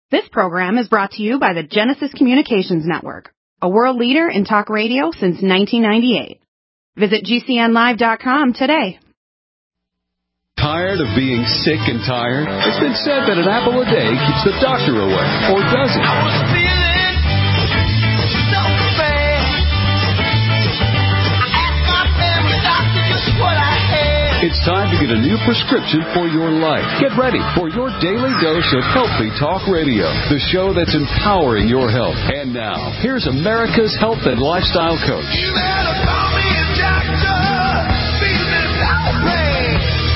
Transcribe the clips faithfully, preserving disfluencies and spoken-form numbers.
This program is brought to you by the Genesis Communications Network, a world leader in talk radio since nineteen ninety-eight. Visit G C N live dot com today. Tired of being sick and tired? It's been said that an apple a day keeps the doctor away, or does it? I was feeling so bad. I asked my family doctor just what I had. It's time to get a new prescription for your life. Get ready for your daily dose of Healthy Talk Radio, the show that's empowering your health. And now, here's America's health and lifestyle coach. You better call me a doctor. Feeling outraged.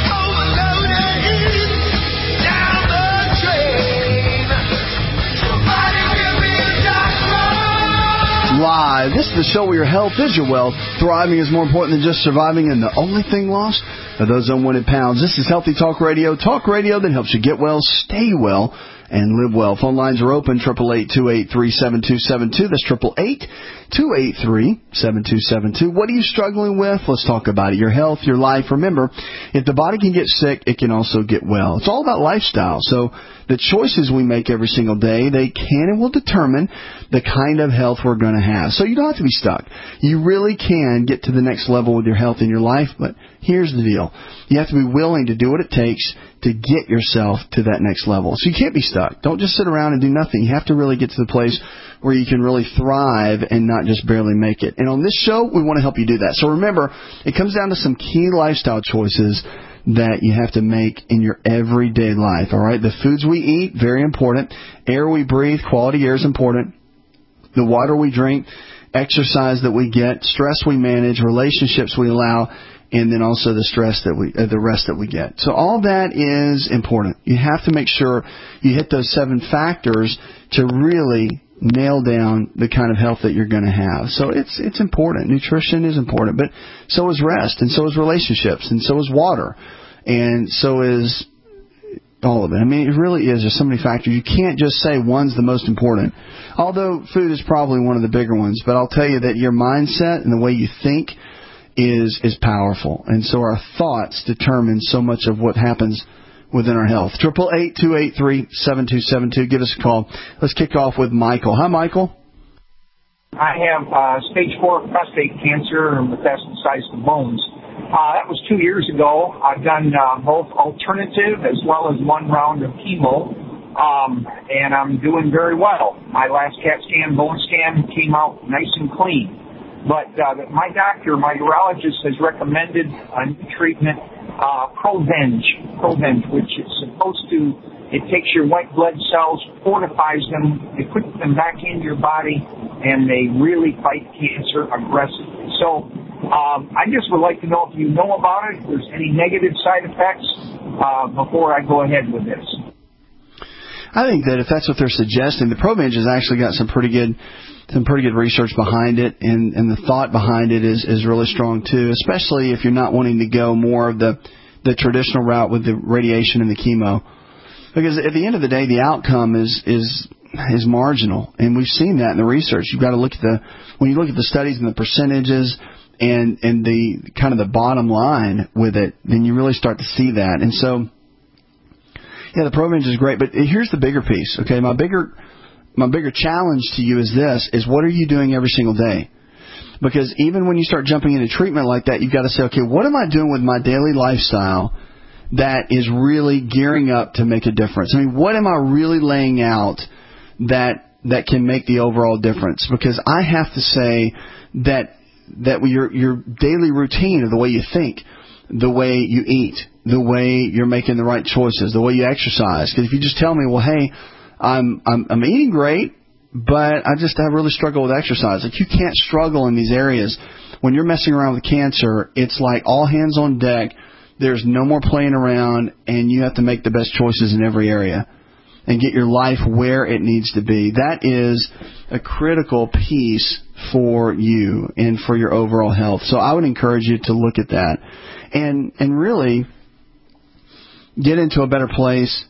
Live. This is the show where your health is your wealth. Thriving is more important than just surviving, and the only thing lost are those unwanted pounds. This is Healthy Talk Radio. Talk radio that helps you get well, stay well, and live well. Phone lines are open, eight eight eight, two eight three, seven two seven two. That's eight eight eight, two eight three, seven two seven two. What are you struggling with? Let's talk about it. Your health, your life. Remember, if the body can get sick, it can also get well. It's all about lifestyle. So the choices we make every single day, they can and will determine the kind of health we're going to have. So you don't have to be stuck. You really can get to the next level with your health in your life, but here's the deal. You have to be willing to do what it takes to get yourself to that next level. So you can't be stuck. Don't just sit around and do nothing. You have to really get to the place where you can really thrive and not just barely make it. And on this show, we want to help you do that. So remember, it comes down to some key lifestyle choices that you have to make in your everyday life, all right? The foods we eat, very important. Air we breathe, quality air is important. The water we drink, exercise that we get, stress we manage, relationships we allow, and then also the stress that we, uh, the rest that we get. So all that is important. You have to make sure you hit those seven factors to really nail down the kind of health that you're going to have. So it's it's important. Nutrition is important, but so is rest, and so is relationships, and so is water, and so is all of it. I mean, it really is. There's so many factors. You can't just say one's the most important, although food is probably one of the bigger ones. But I'll tell you that your mindset and the way you think is is powerful, and so our thoughts determine so much of what happens within our health. eight eight eight, two eight three, seven two seven two. Give us a call. Let's kick off with Michael. Hi, Michael. I have uh, stage four prostate cancer and metastasized to bones. Uh, that was two years ago. I've done uh, both alternative as well as one round of chemo, um, and I'm doing very well. My last CAT scan, bone scan, came out nice and clean. But uh, my doctor, my urologist, has recommended a new treatment, uh, Provenge, Provenge, which is supposed to, it takes your white blood cells, fortifies them, they put them back into your body, and they really fight cancer aggressively. So um, I just would like to know if you know about it, if there's any negative side effects, uh, before I go ahead with this. I think that if that's what they're suggesting, the Provenge has actually got some pretty good some pretty good research behind it, and, and the thought behind it is, is really strong too, especially if you're not wanting to go more of the, the traditional route with the radiation and the chemo. Because at the end of the day, the outcome is is is marginal, and we've seen that in the research. You've got to look at the when you look at the studies and the percentages and and the kind of the bottom line with it, then you really start to see that. And so, yeah, the Provenge is great, but here's the bigger piece. Okay, my bigger my bigger challenge to you is this: is what are you doing every single day? Because even when you start jumping into treatment like that, you've got to say, okay, what am I doing with my daily lifestyle that is really gearing up to make a difference? I mean, what am I really laying out that that can make the overall difference? Because I have to say that that your your daily routine of the way you think, the way you eat, the way you're making the right choices, the way you exercise. Because if you just tell me, well, hey, I'm I'm, I'm eating great, but I just I really struggle with exercise. Like, you can't struggle in these areas. When you're messing around with cancer, it's like all hands on deck. There's no more playing around, and you have to make the best choices in every area and get your life where it needs to be. That is a critical piece for you and for your overall health. So I would encourage you to look at that and and really get into a better place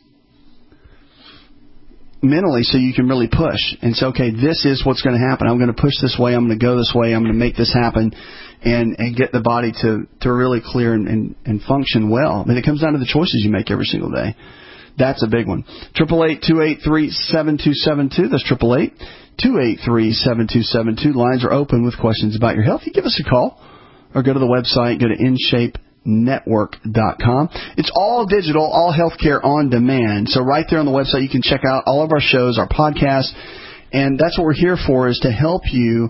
mentally, so you can really push and say, okay, this is what's going to happen. I'm going to push this way. I'm going to go this way. I'm going to make this happen, and, and get the body to, to really clear and, and, and function well. I mean, it comes down to the choices you make every single day. That's a big one. eight eight eight, two eight three, seven two seven two. That's eight eight eight, two eight three, seven two seven two. Lines are open with questions about your health. You give us a call or go to the website, go to in shape network dot com. It's all digital, all healthcare on demand. So right there on the website, you can check out all of our shows, our podcasts, and that's what we're here for, is to help you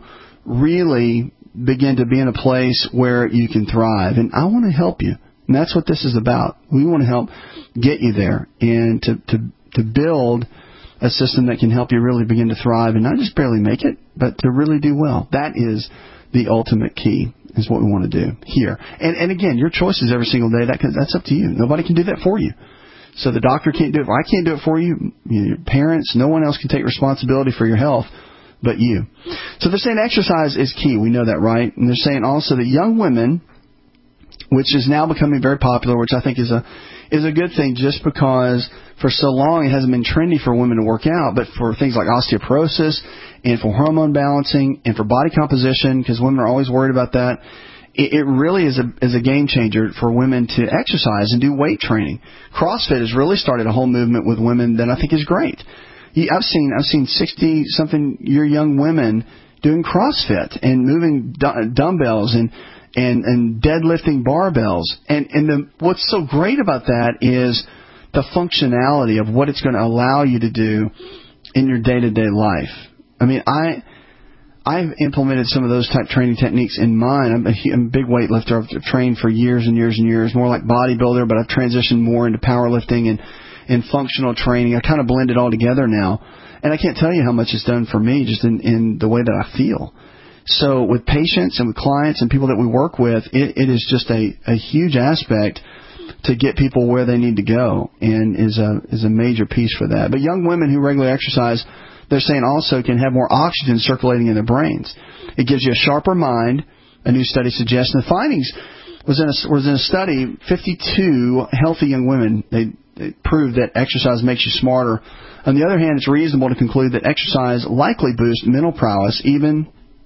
really begin to be in a place where you can thrive. And I want to help you. And that's what this is about. We want to help get you there and to, to, to build a system that can help you really begin to thrive and not just barely make it, but to really do well. That is the ultimate key, is what we want to do here. And, and again, your choices every single day, that can, that's up to you. Nobody can do that for you. So the doctor can't do it. Well, I can't do it for you. Your parents, no one else can take responsibility for your health but you. So they're saying exercise is key. We know that, right? And they're saying also that young women, which is now becoming very popular, which I think is a is a good thing, just because for so long it hasn't been trendy for women to work out, but for things like osteoporosis and for hormone balancing and for body composition, because women are always worried about that, it, it really is a is a game changer for women to exercise and do weight training. CrossFit has really started a whole movement with women that I think is great. I've seen I've seen sixty something year young women doing CrossFit and moving d- dumbbells and and and deadlifting barbells. And and the, what's so great about that is the functionality of what it's going to allow you to do in your day-to-day life. I mean, I I've implemented some of those type training techniques in mine. I'm a, I'm a big weightlifter. I've trained for years and years and years, more like bodybuilder, but I've transitioned more into powerlifting and and functional training. I kind of blend it all together now. And I can't tell you how much it's done for me just in, in the way that I feel. So with patients and with clients and people that we work with, it, it is just a, a huge aspect to get people where they need to go, and is a is a major piece for that. But young women who regularly exercise, they're saying also can have more oxygen circulating in their brains. It gives you a sharper mind, a new study suggests. And the findings was in a, was in a study, fifty-two healthy young women, they It proved that exercise makes you smarter. On the other hand, it's reasonable to conclude that exercise likely boosts mental prowess even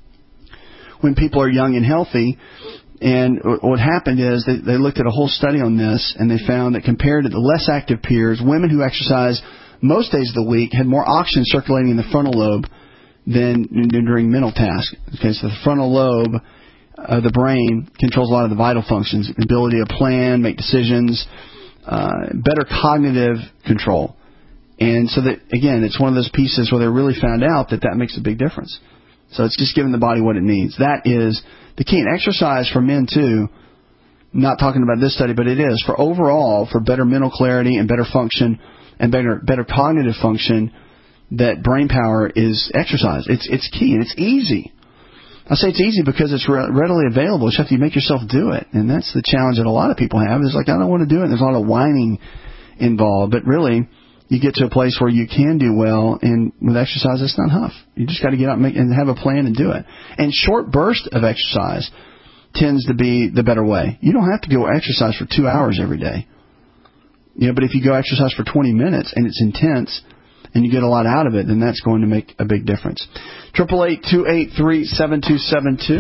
when people are young and healthy. And what happened is they, they looked at a whole study on this, and they found that compared to the less active peers, women who exercise most days of the week had more oxygen circulating in the frontal lobe than during mental tasks. Okay, so the frontal lobe of the brain controls a lot of the vital functions, the ability to plan, make decisions, Uh, better cognitive control. And so that, again, it's one of those pieces where they really found out that that makes a big difference. So it's just giving the body what it needs. That is the key. And exercise for men, too, not talking about this study, but it is, for overall, for better mental clarity and better function and better better cognitive function, that brain power is exercise. It's, it's key, and it's easy. I say it's easy because it's re- readily available. It's just you make yourself do it. And that's the challenge that a lot of people have. It's like, I don't want to do it. There's a lot of whining involved. But really, you get to a place where you can do well. And with exercise, it's not huff. You just got to get out and, make, and have a plan and do it. And short bursts of exercise tends to be the better way. You don't have to go exercise for two hours every day. You know, but if you go exercise for twenty minutes and it's intense and you get a lot out of it, then that's going to make a big difference. eight eight eight, two eight three, seven two seven two.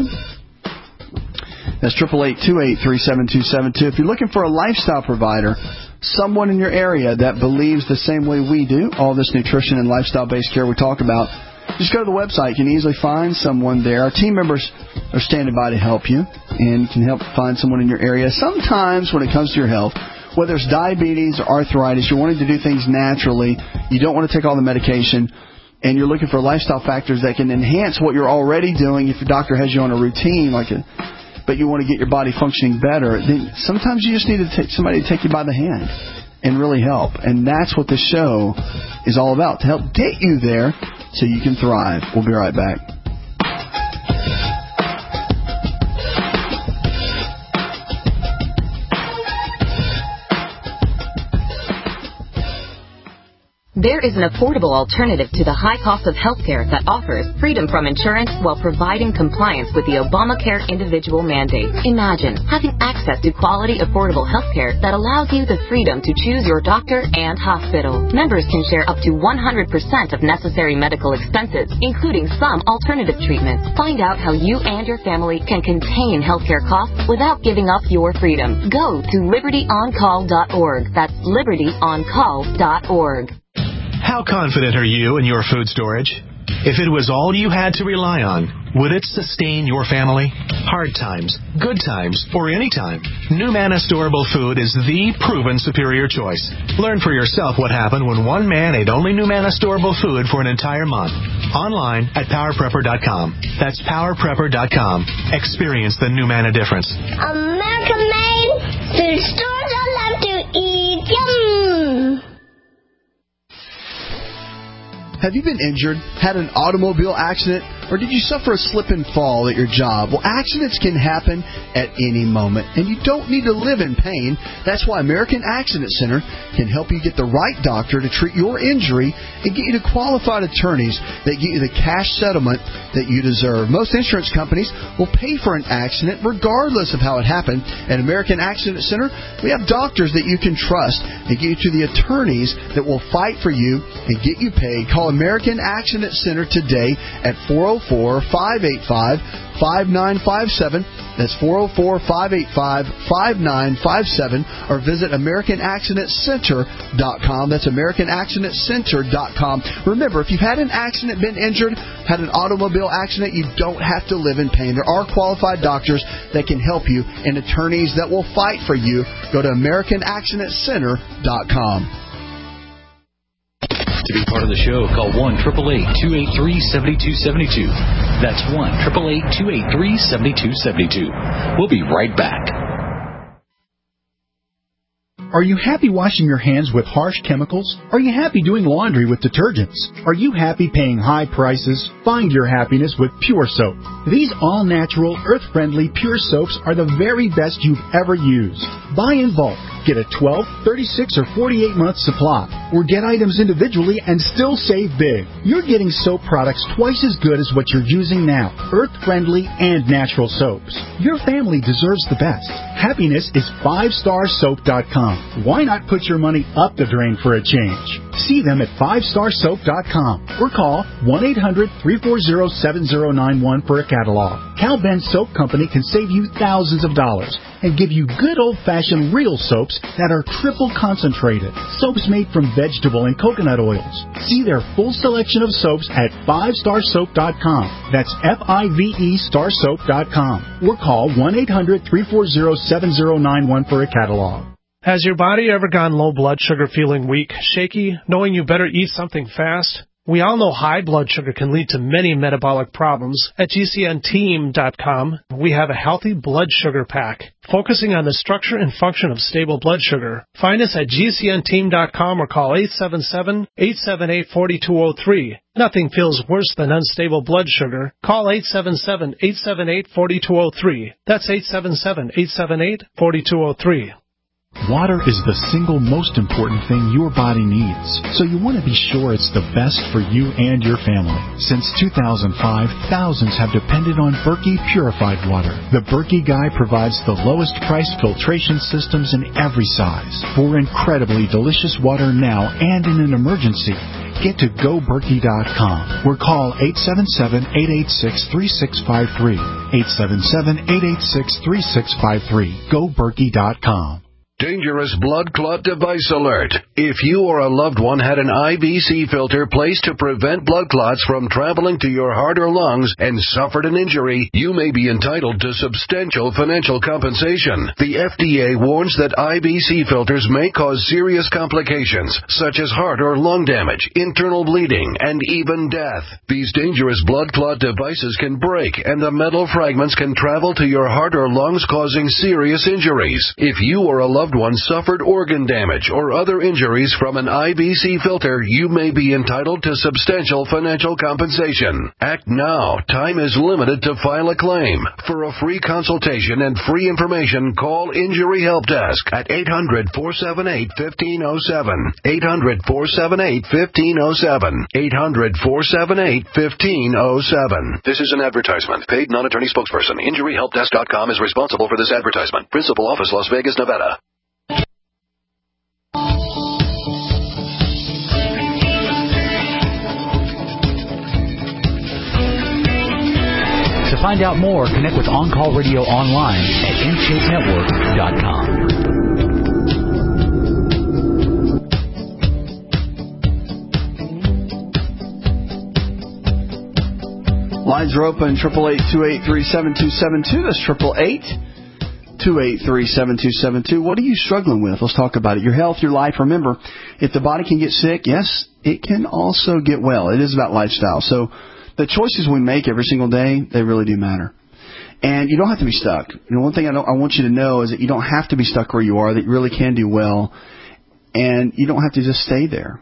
That's eight eight eight, two eight three, seven two seven two. If you're looking for a lifestyle provider, someone in your area that believes the same way we do, all this nutrition and lifestyle-based care we talk about, just go to the website. You can easily find someone there. Our team members are standing by to help you and can help find someone in your area. Sometimes when it comes to your health, whether it's diabetes or arthritis, you're wanting to do things naturally, you don't want to take all the medication, and you're looking for lifestyle factors that can enhance what you're already doing. If your doctor has you on a routine, like a, but you want to get your body functioning better, then sometimes you just need to take somebody to take you by the hand and really help. And that's what this show is all about, to help get you there so you can thrive. We'll be right back. There is an affordable alternative to the high cost of healthcare that offers freedom from insurance while providing compliance with the Obamacare individual mandate. Imagine having access to quality, affordable healthcare that allows you the freedom to choose your doctor and hospital. Members can share up to one hundred percent of necessary medical expenses, including some alternative treatments. Find out how you and your family can contain healthcare costs without giving up your freedom. Go to liberty on call dot org. That's liberty on call dot org. How confident are you in your food storage? If it was all you had to rely on, would it sustain your family? Hard times, good times, or any time, NuManna Storable Food is the proven superior choice. Learn for yourself what happened when one man ate only NuManna Storable Food for an entire month. Online at power prepper dot com. That's power prepper dot com. Experience the NuManna difference. American made food stores I love to eat. Yum! Have you been injured, had an automobile accident, or did you suffer a slip and fall at your job? Well, accidents can happen at any moment, and you don't need to live in pain. That's why American Accident Center can help you get the right doctor to treat your injury and get you to qualified attorneys that get you the cash settlement that you deserve. Most insurance companies will pay for an accident regardless of how it happened. At American Accident Center, we have doctors that you can trust and get you to the attorneys that will fight for you and get you paid. Call American Accident Center today at four oh four, five eight five, five nine five seven. That's four oh four, five eight five, five nine five seven. Or visit American Accident Center dot com. That's American Accident Center dot com. Remember, if you've had an accident, been injured, had an automobile accident, you don't have to live in pain. There are qualified doctors that can help you and attorneys that will fight for you. Go to American Accident Center dot com. To be part of the show, call one eight eight eight, two eight three, seven two seven two. That's one eight eight eight, two eight three, seven two seven two. We'll be right back. Are you happy washing your hands with harsh chemicals? Are you happy doing laundry with detergents? Are you happy paying high prices? Find your happiness with Pure Soap. These all-natural, earth-friendly Pure Soaps are the very best you've ever used. Buy in bulk. Get a twelve, thirty-six, or forty-eight month supply. Or get items individually and still save big. You're getting soap products twice as good as what you're using now. Earth-friendly and natural soaps. Your family deserves the best. Happiness is five star soap dot com. Why not put your money up the drain for a change? See them at five star soap dot com or call one eight hundred, three four zero, seven zero nine one for a catalog. Cal Ben Soap Company can save you thousands of dollars and give you good old-fashioned real soaps that are triple concentrated. Soaps made from vegetable and coconut oils. See their full selection of soaps at five star soap dot com. That's F I V E star soap dot com. Or call one eight hundred, three four zero, seven zero nine one for a catalog. Has your body ever gone low blood sugar, feeling weak, shaky, knowing you better eat something fast? We all know high blood sugar can lead to many metabolic problems. At G C N team dot com, we have a healthy blood sugar pack, focusing on the structure and function of stable blood sugar. Find us at G C N team dot com or call eight seven seven, eight seven eight, four two zero three. Nothing feels worse than unstable blood sugar. Call eight seven seven, eight seven eight, four two zero three. That's eight seven seven, eight seven eight, four two zero three. Water is the single most important thing your body needs, so you want to be sure it's the best for you and your family. Since two thousand five, thousands have depended on Berkey purified water. The Berkey Guy provides the lowest price filtration systems in every size for incredibly delicious water now and in an emergency. Get to go berkey dot com or call eight seven seven, eight eight six, three six five three. eight seven seven, eight eight six, three six five three. go berkey dot com. Dangerous blood clot device alert. If you or a loved one had an I V C filter placed to prevent blood clots from traveling to your heart or lungs and suffered an injury, you may be entitled to substantial financial compensation. The F D A warns that I V C filters may cause serious complications, such as heart or lung damage, internal bleeding, and even death. These dangerous blood clot devices can break, and the metal fragments can travel to your heart or lungs, causing serious injuries. If you or a loved loved one suffered organ damage or other injuries from an I V C filter, you may be entitled to substantial financial compensation. Act now. Time is limited to file a claim. For a free consultation and free information, call Injury Help Desk at eight hundred, four seven eight, one five zero seven. eight hundred, four seven eight, one five zero seven. eight hundred, four seven eight, one five zero seven. This is an advertisement. Paid non-attorney spokesperson. Injury Help Desk dot com is responsible for this advertisement. Principal office, Las Vegas, Nevada. To find out more, connect with On Call Radio online at in shape network dot com. Lines are open, eight eight eight, two eight three, seven two seven two. That's eight eight eight, two eight three, seven two seven two. What are you struggling with? Let's talk about it. Your health, your life. Remember, if the body can get sick, yes, it can also get well. It is about lifestyle. So the choices we make every single day, they really do matter. And you don't have to be stuck. You know, one thing I, don't, I want you to know is that you don't have to be stuck where you are, that you really can do well, and you don't have to just stay there.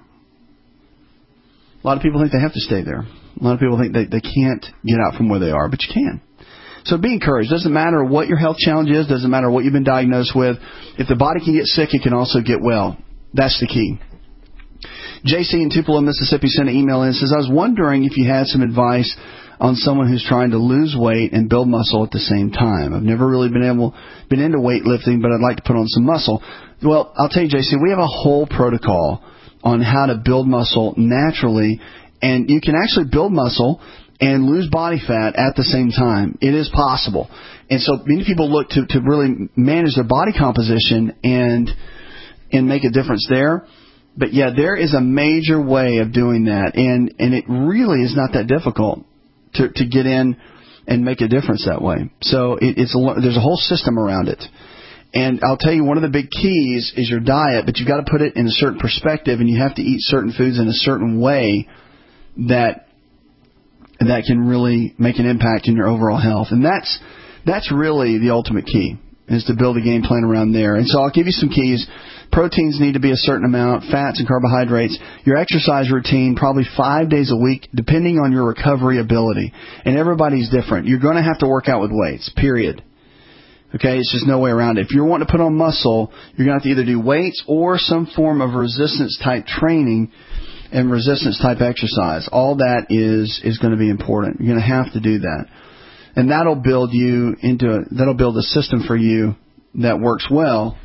A lot of people think they have to stay there. A lot of people think they, they can't get out from where they are, but you can. So be encouraged. Doesn't matter what your health challenge is. Doesn't matter what you've been diagnosed with. If the body can get sick, it can also get well. That's the key. J C in Tupelo, Mississippi sent an email in and says, I was wondering if you had some advice on someone who's trying to lose weight and build muscle at the same time. I've never really been able, been into weightlifting, but I'd like to put on some muscle. Well, I'll tell you, J C, we have a whole protocol on how to build muscle naturally, and you can actually build muscle and lose body fat at the same time. It is possible. And so many people look to, to really manage their body composition and and make a difference there. But, yeah, there is a major way of doing that, and, and it really is not that difficult to, to get in and make a difference that way. So it, it's a, there's a whole system around it. And I'll tell you, one of the big keys is your diet, but you've got to put it in a certain perspective, and you have to eat certain foods in a certain way that that can really make an impact in your overall health. And that's that's really the ultimate key, is to build a game plan around there. And so I'll give you some keys. Proteins need to be a certain amount, fats and carbohydrates. Your exercise routine, probably five days a week, depending on your recovery ability. And everybody's different. You're going to have to work out with weights, period. Okay, it's just no way around it. If you're wanting to put on muscle, you're going to have to either do weights or some form of resistance-type training and resistance-type exercise. All that is is going to be important. You're going to have to do that. And that'll build you into a, that'll build a system for you that works well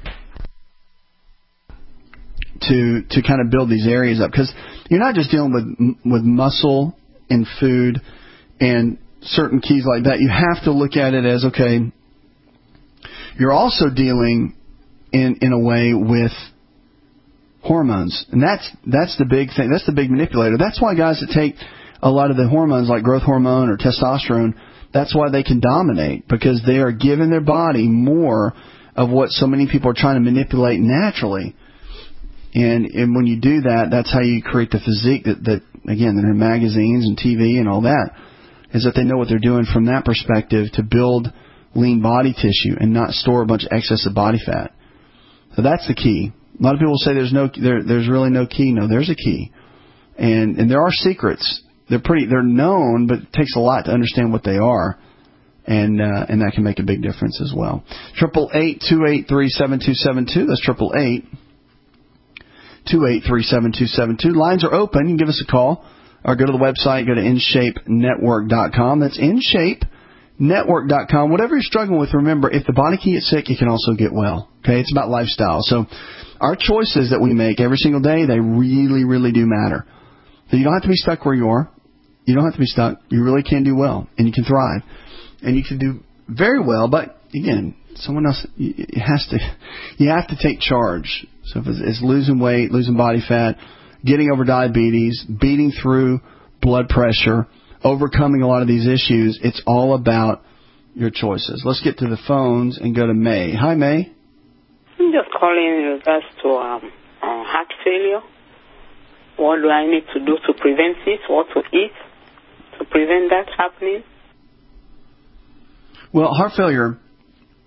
to to kind of build these areas up, because you're not just dealing with with muscle and food and certain keys like that. You have to look at it as, okay, you're also dealing in in a way with hormones, and that's that's the big thing. That's the big manipulator. That's why guys that take a lot of the hormones like growth hormone or testosterone, that's why they can dominate, because they are giving their body more of what so many people are trying to manipulate naturally. And and when you do that, that's how you create the physique that, that again, that are in magazines and T V and all that, is that they know what they're doing from that perspective to build lean body tissue and not store a bunch of excess of body fat. So that's the key. A lot of people say there's no there, there's really no key. No, there's a key. And and there are secrets. They're pretty they're known, but it takes a lot to understand what they are. And uh, and that can make a big difference as well. Triple eight two eight three seven two seven two. That's triple eight two eight three seven two seven two. Lines are open. You can give us a call or go to the website. Go to in shape network dot com. That's in shape network dot com. Whatever you're struggling with, remember, if the body can get sick, it can also get well. Okay, it's about lifestyle. So our choices that we make every single day, they really, really do matter. So you don't have to be stuck where you are. You don't have to be stuck. You really can do well, and you can thrive, and you can do very well. But again, someone else it has to. You have to take charge. So if it's, it's losing weight, losing body fat, getting over diabetes, beating through blood pressure, overcoming a lot of these issues, it's all about your choices. Let's get to the phones and go to May. Hi, May. I'm just calling in regards to um, uh, heart failure. What do I need to do to prevent it? What to eat to prevent that happening? Well, heart failure,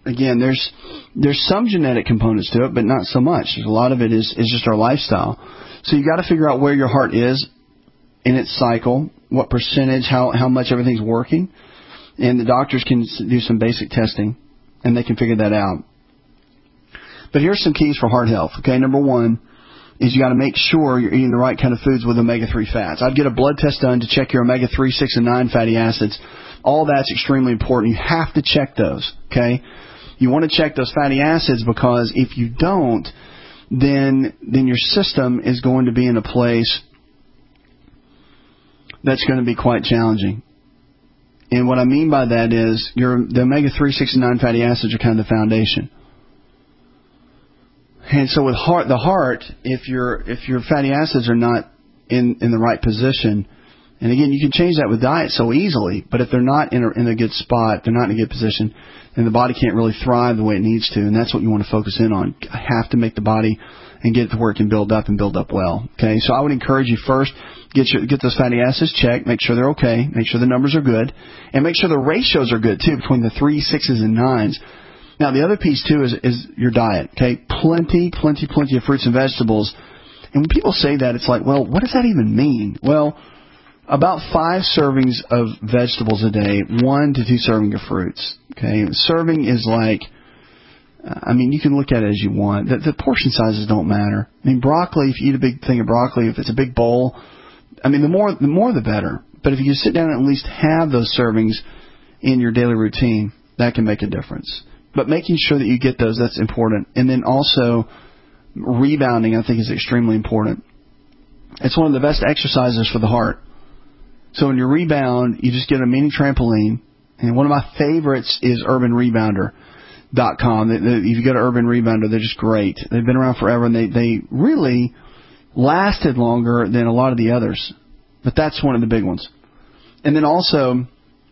again, there's there's some genetic components to it, but not so much. There's a lot of it is, is just our lifestyle. So you got to figure out where your heart is in its cycle, what percentage, how, how much everything's working. And the doctors can do some basic testing, and they can figure that out. But here's some keys for heart health. Okay, number one is you got to make sure you're eating the right kind of foods with omega three fats. I'd get a blood test done to check your omega three, six, and nine fatty acids. All that's extremely important. You have to check those, okay? You want to check those fatty acids because if you don't, then then your system is going to be in a place that's going to be quite challenging. And what I mean by that is your the omega three, six, and nine fatty acids are kind of the foundation. And so with heart, the heart, if your if your fatty acids are not in, in the right position, and again, you can change that with diet so easily, but if they're not in a, in a good spot, they're not in a good position, then the body can't really thrive the way it needs to, and that's what you want to focus in on. You have to make the body and get it to work and build up and build up well. Okay, so I would encourage you first, get your get those fatty acids checked, make sure they're okay, make sure the numbers are good, and make sure the ratios are good too between the three, sixes, and nines. Now, the other piece, too, is, is your diet, okay? Plenty, plenty, plenty of fruits and vegetables. And when people say that, it's like, well, what does that even mean? Well, about five servings of vegetables a day, one to two servings of fruits, okay? Serving is like, I mean, you can look at it as you want. The, the portion sizes don't matter. I mean, broccoli, if you eat a big thing of broccoli, if it's a big bowl, I mean, the more the more the better. But if you sit down and at least have those servings in your daily routine, that can make a difference. But making sure that you get those, that's important. And then also, rebounding, I think, is extremely important. It's one of the best exercises for the heart. So when you rebound, you just get a mini trampoline. And one of my favorites is urban rebounder dot com. If you go to Urban Rebounder, they're just great. They've been around forever, and they, they really lasted longer than a lot of the others. But that's one of the big ones. And then also,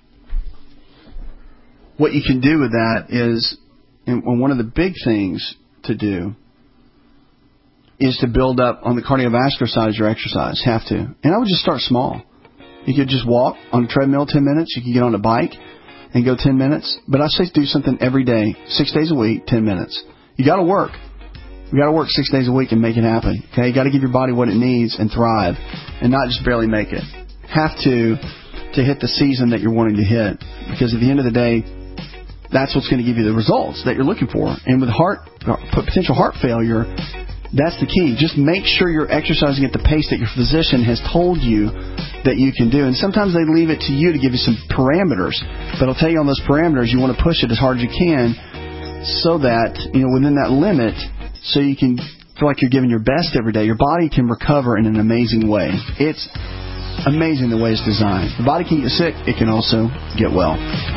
what you can do with that is, and one of the big things to do is to build up on the cardiovascular side of your exercise. Have to. And I would just start small. You could just walk on a treadmill ten minutes. You could get on a bike and go ten minutes. But I say do something every day, six days a week, ten minutes. You got to work. You got to work six days a week and make it happen. Okay, you got to give your body what it needs and thrive, and not just barely make it. Have to to hit the season that you're wanting to hit, because at the end of the day, that's what's going to give you the results that you're looking for. And with heart potential heart failure, that's the key. Just make sure you're exercising at the pace that your physician has told you that you can do. And sometimes they leave it to you to give you some parameters. But I'll tell you on those parameters, you want to push it as hard as you can so that, you know, within that limit, so you can feel like you're giving your best every day. Your body can recover in an amazing way. It's amazing the way it's designed. The body can get sick. It can also get well.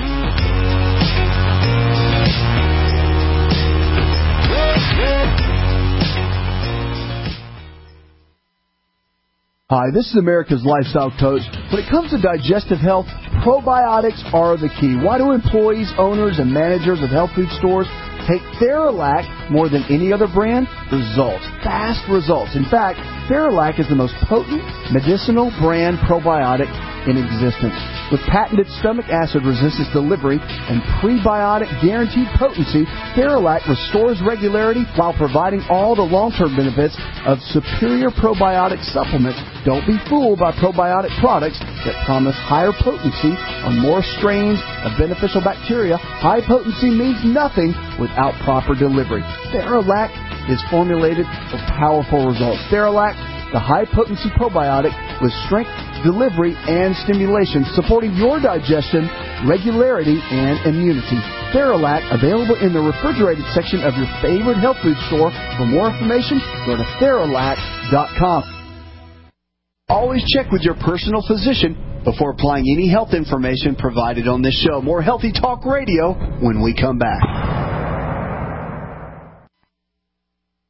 Hi, this is America's Lifestyle Coach. When it comes to digestive health, probiotics are the key. Why do employees, owners, and managers of health food stores take Theralac more than any other brand? Results. Fast results. In fact, Theralac is the most potent medicinal brand probiotic in existence. With patented stomach acid resistance delivery and prebiotic guaranteed potency, Theralac restores regularity while providing all the long-term benefits of superior probiotic supplements. Don't be fooled by probiotic products that promise higher potency on more strains of beneficial bacteria. High potency means nothing without proper delivery. Theralac is formulated for powerful results. Theralac, the high-potency probiotic with strength, delivery, and stimulation, supporting your digestion, regularity, and immunity. Theralac, available in the refrigerated section of your favorite health food store. For more information, go to Theralac dot com. Always check with your personal physician before applying any health information provided on this show. More Healthy Talk Radio when we come back.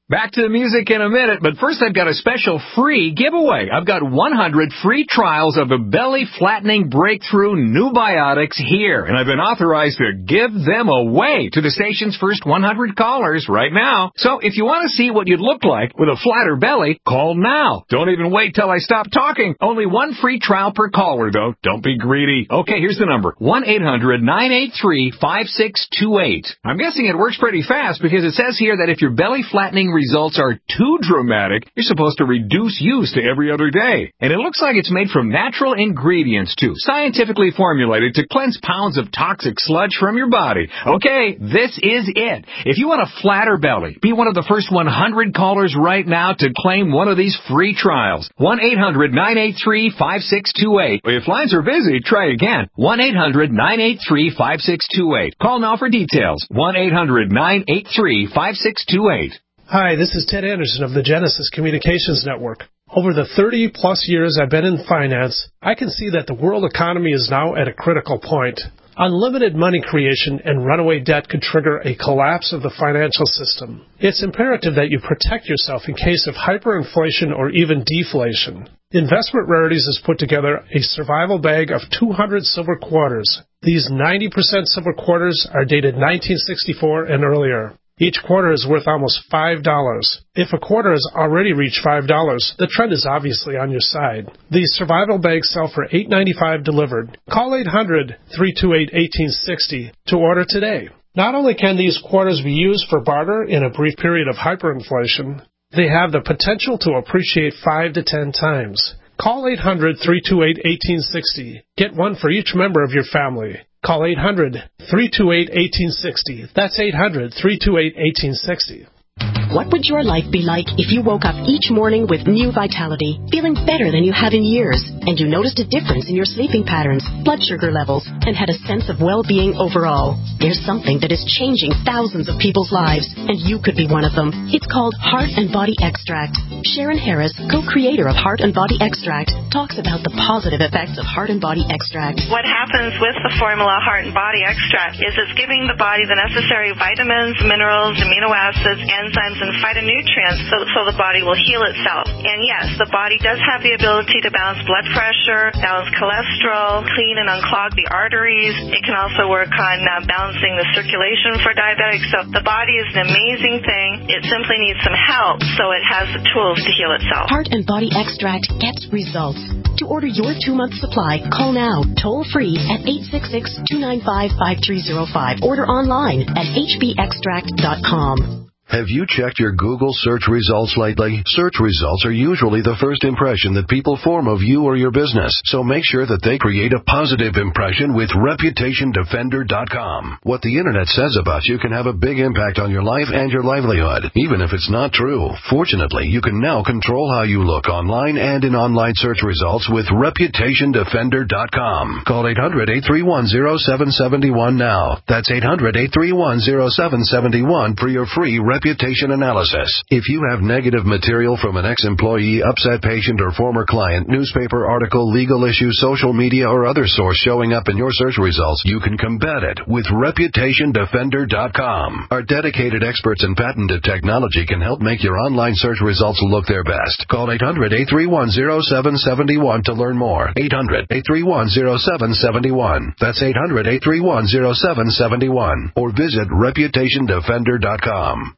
Back to the music in a minute, but first I've got a special free giveaway. I've got one hundred free trials of the Belly Flattening Breakthrough Newbiotics here, and I've been authorized to give them away to the station's first one hundred callers right now. So if you want to see what you'd look like with a flatter belly, call now. Don't even wait till I stop talking. Only one free trial per caller, though. Don't be greedy. Okay, here's the number. one eight hundred nine eight three five six two eight. I'm guessing it works pretty fast because it says here that if your belly flattening results are too dramatic, you're supposed to reduce use to every other day. And it looks like it's made from natural ingredients, too, scientifically formulated to cleanse pounds of toxic sludge from your body. Okay, this is it. If you want a flatter belly, be one of the first one hundred callers right now to claim one of these free trials. one eight hundred nine eight three five six two eight. If lines are busy, try again. one eight hundred nine eight three five six two eight. Call now for details. one eight hundred nine eight three five six two eight. Hi, this is Ted Anderson of the Genesis Communications Network. Over the thirty-plus years I've been in finance, I can see that the world economy is now at a critical point. Unlimited money creation and runaway debt could trigger a collapse of the financial system. It's imperative that you protect yourself in case of hyperinflation or even deflation. Investment Rarities has put together a survival bag of two hundred silver quarters. These ninety percent silver quarters are dated nineteen sixty-four and earlier. Each quarter is worth almost five dollars. If a quarter has already reached five dollars, the trend is obviously on your side. These survival bags sell for eight ninety-five delivered. Call eight hundred three two eight one eight six zero to order today. Not only can these quarters be used for barter in a brief period of hyperinflation, they have the potential to appreciate five to ten times. Call eight hundred three two eight one eight six zero. Get one for each member of your family. Call eight hundred three two eight one eight six zero. That's eight hundred three two eight one eight six zero. What would your life be like if you woke up each morning with new vitality, feeling better than you have in years, and you noticed a difference in your sleeping patterns, blood sugar levels, and had a sense of well-being overall? There's something that is changing thousands of people's lives, and you could be one of them. It's called Heart and Body Extract. Sharon Harris, co-creator of Heart and Body Extract, talks about the positive effects of Heart and Body Extract. What happens with the formula Heart and Body Extract is it's giving the body the necessary vitamins, minerals, amino acids, enzymes, and phytonutrients so, so the body will heal itself. And yes, the body does have the ability to balance blood pressure, balance cholesterol, clean and unclog the arteries. It can also work on uh, balancing the circulation for diabetics. So the body is an amazing thing. It simply needs some help so it has the tools to heal itself. Heart and Body Extract gets results. To order your two-month supply, call now, toll-free at eight six six, two nine five, five three zero five. Order online at h b extract dot com. Have you checked your Google search results lately? Search results are usually the first impression that people form of you or your business, so make sure that they create a positive impression with reputation defender dot com. What the Internet says about you can have a big impact on your life and your livelihood, even if it's not true. Fortunately, you can now control how you look online and in online search results with reputation defender dot com. Call eight hundred eight three one zero seven seven one now. That's eight hundred eight three one zero seven seven one for your free reputation analysis. If you have negative material from an ex-employee, upset patient, or former client, newspaper article, legal issue, social media, or other source showing up in your search results, you can combat it with reputation defender dot com. Our dedicated experts in patented technology can help make your online search results look their best. Call eight hundred eight three one zero seven seven one to learn more. eight hundred eight three one zero seven seven one. That's eight hundred eight three one zero seven seven one. Or visit reputation defender dot com.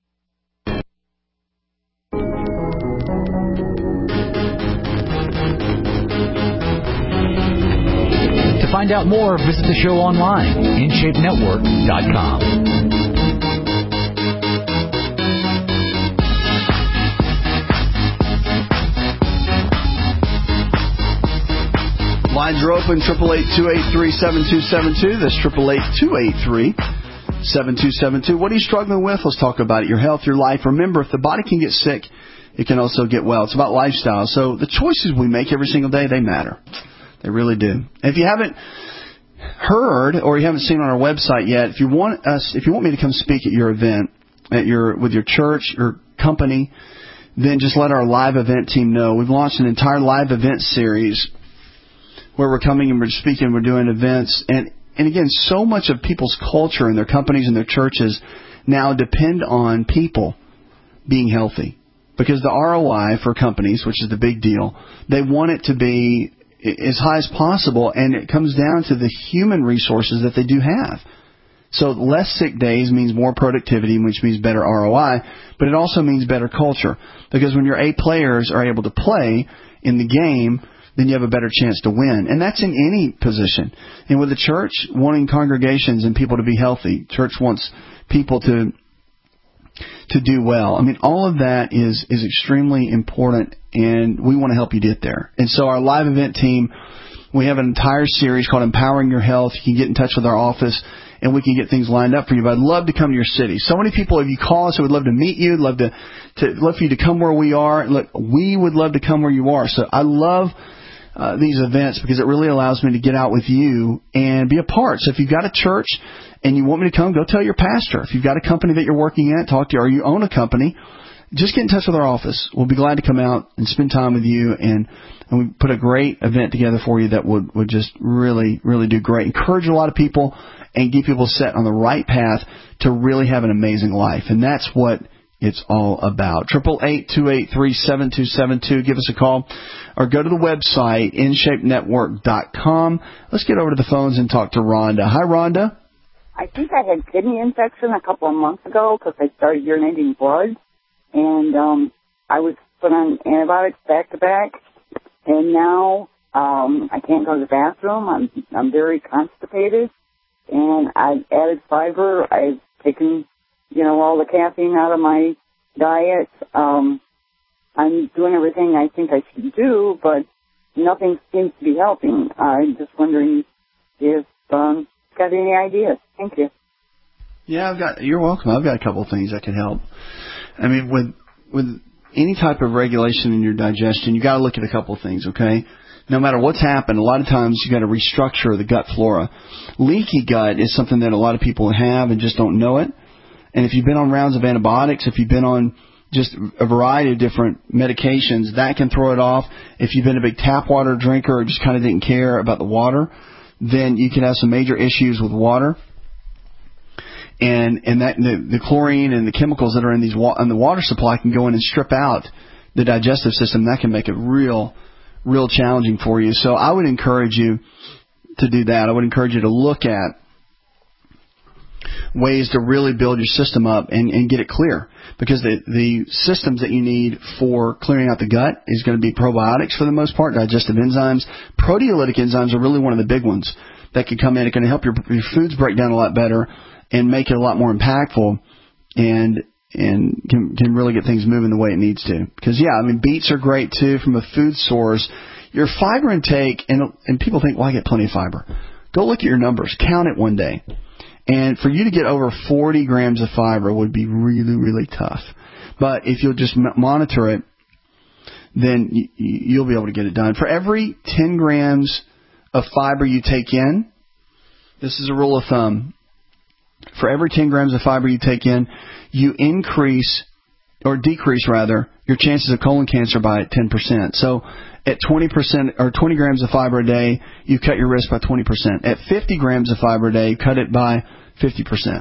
To find out more, visit the show online, in shape network dot com. Lines are open, eight eight eight, two eight three, seven two seven two. That's eight eight eight, two eight three, seven two seven two. What are you struggling with? Let's talk about it. Your health, your life. Remember, if the body can get sick, it can also get well. It's about lifestyle. So the choices we make every single day, they matter. They really do. And if you haven't heard or you haven't seen on our website yet, if you want us, if you want me to come speak at your event, at your with your church, your company, then just let our live event team know. We've launched an entire live event series where we're coming and we're speaking, we're doing events, and and again, so much of people's culture and their companies and their churches now depend on people being healthy. Because the R O I for companies, which is the big deal, they want it to be as high as possible, and it comes down to the human resources that they do have. So less sick days means more productivity, which means better R O I, but it also means better culture. Because when your A players are able to play in the game, then you have a better chance to win. And that's in any position. And with the church wanting congregations and people to be healthy, church wants people to to do well. I mean, all of that is, is extremely important, and we want to help you get there. And so our live event team, we have an entire series called Empowering Your Health. You can get in touch with our office, and we can get things lined up for you. But I'd love to come to your city. So many people, if you call us, we'd love to meet you, love to, to love for you to come where we are. Look, we would love to come where you are. So I love Uh, these events because it really allows me to get out with you and be a part. So if you've got a church and you want me to come, go tell your pastor. If you've got a company that you're working at, talk to, or you own a company, just get in touch with our office. We'll be glad to come out and spend time with you, and, and we put a great event together for you that would, would just really, really do great. Encourage a lot of people and get people set on the right path to really have an amazing life. And that's what it's all about. Triple eight two eight three seven two seven two. Give us a call or go to the website in shape network dot com. Let's get over to the phones and talk to Rhonda. Hi, Rhonda. I think I had kidney infection a couple of months ago because I started urinating blood, and um, I was put on antibiotics back to back, and now um, I can't go to the bathroom. I'm I'm very constipated, and I've added fiber. I've taken you know, all the caffeine out of my diet. Um, I'm doing everything I think I should do, but nothing seems to be helping. I'm just wondering if um, you've got any ideas. Thank you. Yeah, I've got. You're welcome. I've got a couple of things that can help. I mean, with with any type of regulation in your digestion, you got to look at a couple of things. Okay, no matter what's happened, a lot of times you got to restructure the gut flora. Leaky gut is something that a lot of people have and just don't know it. And if you've been on rounds of antibiotics, if you've been on just a variety of different medications, that can throw it off. If you've been a big tap water drinker or just kind of didn't care about the water, then you can have some major issues with water. And and that the, the chlorine and the chemicals that are in these wa- in the water supply can go in and strip out the digestive system. That can make it real, real challenging for you. So I would encourage you to do that. I would encourage you to look at ways to really build your system up and, and get it clear. Because the, the systems that you need for clearing out the gut is going to be probiotics for the most part, digestive enzymes. Proteolytic enzymes are really one of the big ones that can come in. It can help your, your foods break down a lot better and make it a lot more impactful and and can, can really get things moving the way it needs to. Because, yeah, I mean, beets are great, too, from a food source. Your fiber intake, and, and people think, well, I get plenty of fiber. Go look at your numbers. Count it one day. And for you to get over forty grams of fiber would be really, really tough. But if you'll just m- monitor it, then y- you'll be able to get it done. For every ten grams of fiber you take in, this is a rule of thumb. For every ten grams of fiber you take in, you increase, or decrease rather, your chances of colon cancer by ten percent. So at twenty percent or twenty grams of fiber a day, you cut your risk by twenty percent. At fifty grams of fiber a day, you cut it by fifty percent.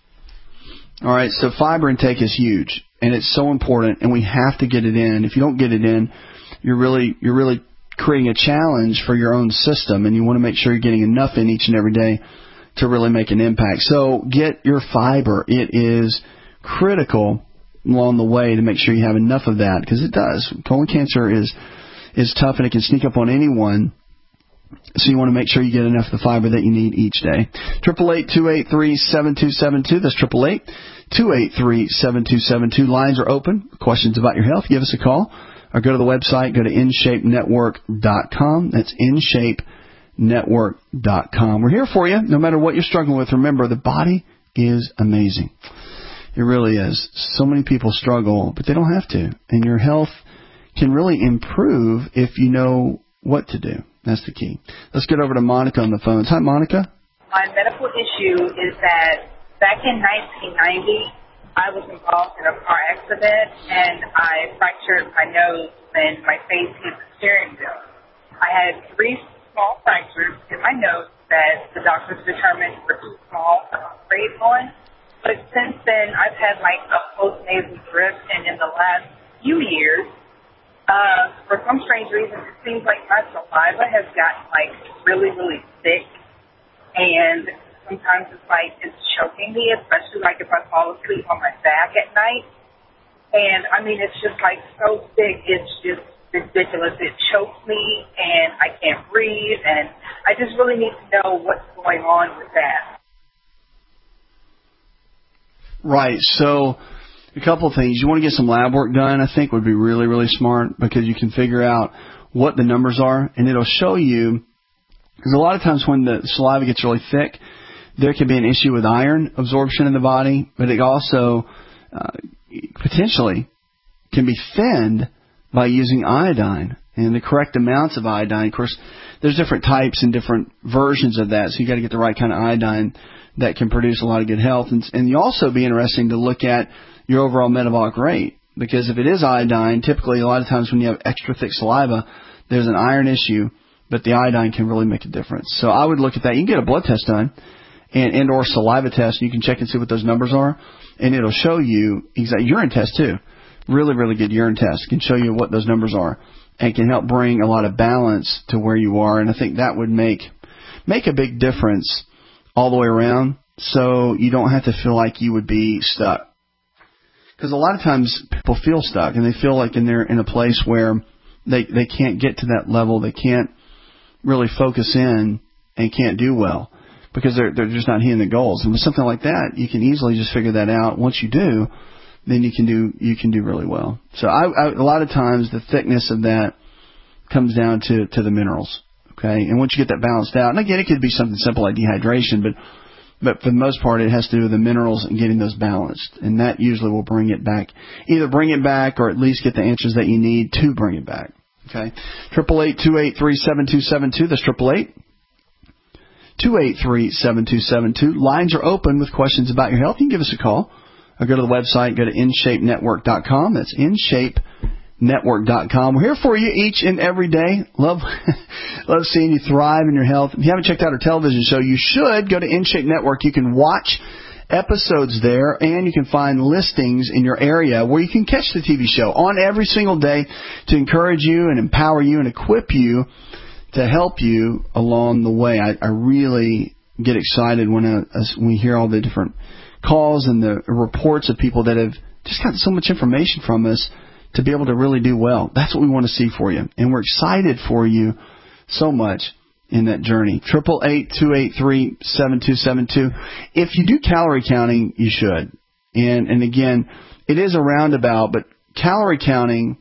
All right, so fiber intake is huge, and it's so important, and we have to get it in. If you don't get it in, you're really you're really creating a challenge for your own system, and you want to make sure you're getting enough in each and every day to really make an impact. So get your fiber. It is critical along the way to make sure you have enough of that, because it does. Colon cancer is is tough, and it can sneak up on anyone. So you want to make sure you get enough of the fiber that you need each day. Triple eight two eight three seven two seven two. That's triple eight two eight three seven two seven two. Lines are open. Questions about your health? Give us a call or go to the website. Go to in shape network dot com. That's in shape network dot com. We're here for you, no matter what you're struggling with. Remember, the body is amazing. It really is. So many people struggle, but they don't have to. And your health can really improve if you know what to do. That's the key. Let's get over to Monica on the phones. Hi, Monica. My medical issue is that back in nineteen ninety, I was involved in a car accident, and I fractured my nose and my face hit the steering wheel. I had three small fractures in my nose that the doctors determined were too small to operate on. But since then, I've had like a post-nasal drip, and in the last few years, uh, for some strange reason, it seems like my saliva has gotten like really, really thick, and sometimes it's like it's choking me, especially like if I fall asleep on my back at night. And I mean, it's just like so thick, it's just ridiculous. It chokes me, and I can't breathe, and I just really need to know what's going on with that. Right. So a couple of things. You want to get some lab work done, I think would be really, really smart, because you can figure out what the numbers are, and it'll show you, because a lot of times when the saliva gets really thick, there can be an issue with iron absorption in the body, but it also uh, potentially can be thinned by using iodine and the correct amounts of iodine. Of course, there's different types and different versions of that, so you got to get the right kind of iodine that can produce a lot of good health. And, and you also be interesting to look at your overall metabolic rate, because if it is iodine, typically a lot of times when you have extra thick saliva, there's an iron issue, but the iodine can really make a difference. So I would look at that. You can get a blood test done and, and or saliva test. You can check and see what those numbers are, and it'll show you exactly urine test too. Really, really good urine test can show you what those numbers are and can help bring a lot of balance to where you are. And I think that would make make a big difference all the way around, so you don't have to feel like you would be stuck. Because a lot of times people feel stuck, and they feel like in they're in a place where they they can't get to that level, they can't really focus in and can't do well because they're they're just not hitting the goals. And with something like that, you can easily just figure that out. Once you do, then you can do you can do really well. So I, I, a lot of times the thickness of that comes down to, to the minerals. Okay, and once you get that balanced out, and again, it could be something simple like dehydration, but but for the most part, it has to do with the minerals and getting those balanced, and that usually will bring it back, either bring it back or at least get the answers that you need to bring it back. Okay, triple eight two eight three seven two seven two. That's triple eight two eight three seven two seven two. Lines are open with questions about your health. You can give us a call. Or go to the website, go to in shape network dot com. That's in shape network dot com. We're here for you each and every day. Love love seeing you thrive in your health. If you haven't checked out our television show, you should. Go to InShape Network. You can watch episodes there, and you can find listings in your area where you can catch the T V show on every single day to encourage you and empower you and equip you to help you along the way. I, I really get excited when, I, when we hear all the different calls and the reports of people that have just gotten so much information from us to be able to really do well. That's what we want to see for you. And we're excited for you so much in that journey. Triple eight two eight three seven two seven two. If you do calorie counting, you should. And and again, it is a roundabout, but calorie counting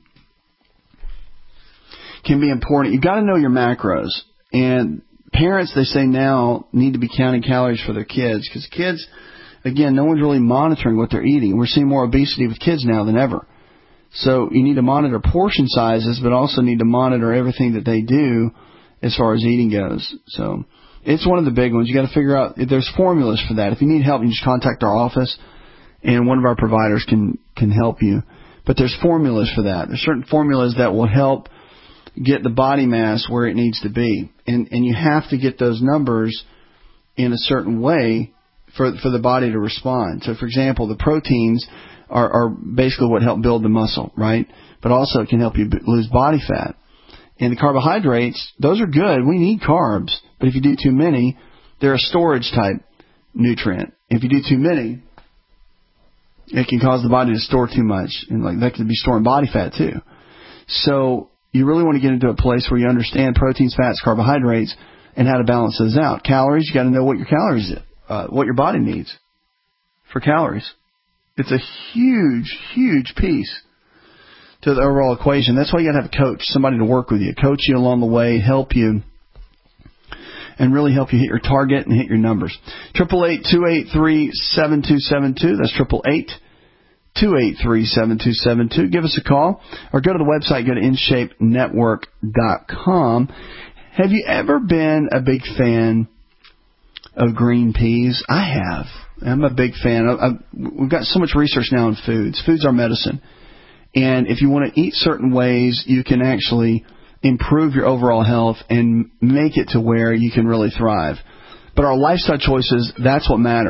can be important. You've got to know your macros. And parents, they say now, need to be counting calories for their kids, because kids, again, no one's really monitoring what they're eating. We're seeing more obesity with kids now than ever. So you need to monitor portion sizes, but also need to monitor everything that they do as far as eating goes. So it's one of the big ones. You got to figure out if there's formulas for that. If you need help, you just contact our office, and one of our providers can, can help you. But there's formulas for that. There's certain formulas that will help get the body mass where it needs to be. And, and you have to get those numbers in a certain way for for the body to respond. So, for example, the proteins are, are basically what help build the muscle, right? But also it can help you b- lose body fat. And the carbohydrates, those are good. We need carbs. But if you do too many, they're a storage type nutrient. If you do too many, it can cause the body to store too much. And like that could be storing body fat too. So you really want to get into a place where you understand proteins, fats, carbohydrates, and how to balance those out. Calories, you got to know what your calories is. Uh, what your body needs for calories. It's a huge, huge piece to the overall equation. That's why you got to have a coach, somebody to work with you, coach you along the way, help you, and really help you hit your target and hit your numbers. Triple eight two eight three seven two seven two. That's triple eight two eight three seven two seven two. Give us a call or go to the website. Go to in shape network dot com. Have you ever been a big fan of green peas? I have. I'm a big fan. I, I, we've got so much research now on foods. Foods are medicine. And if you want to eat certain ways, you can actually improve your overall health and make it to where you can really thrive. But our lifestyle choices, that's what matters.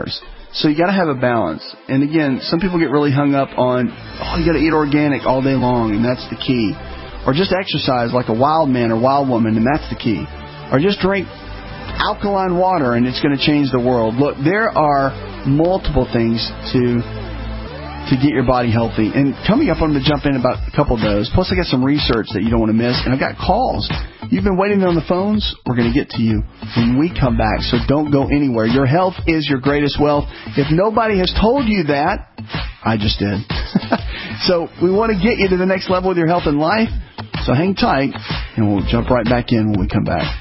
So you got to have a balance. And again, some people get really hung up on, oh, you got to eat organic all day long, and that's the key. Or just exercise like a wild man or wild woman, and that's the key. Or just drink alkaline water, and it's going to change the world. Look, there are multiple things to to get your body healthy. And coming up, I'm going to jump in about a couple of those. Plus, I got some research that you don't want to miss. And I've got calls. You've been waiting on the phones. We're going to get to you when we come back. So don't go anywhere. Your health is your greatest wealth. If nobody has told you that, I just did. So we want to get you to the next level with your health and life. So hang tight, and we'll jump right back in when we come back.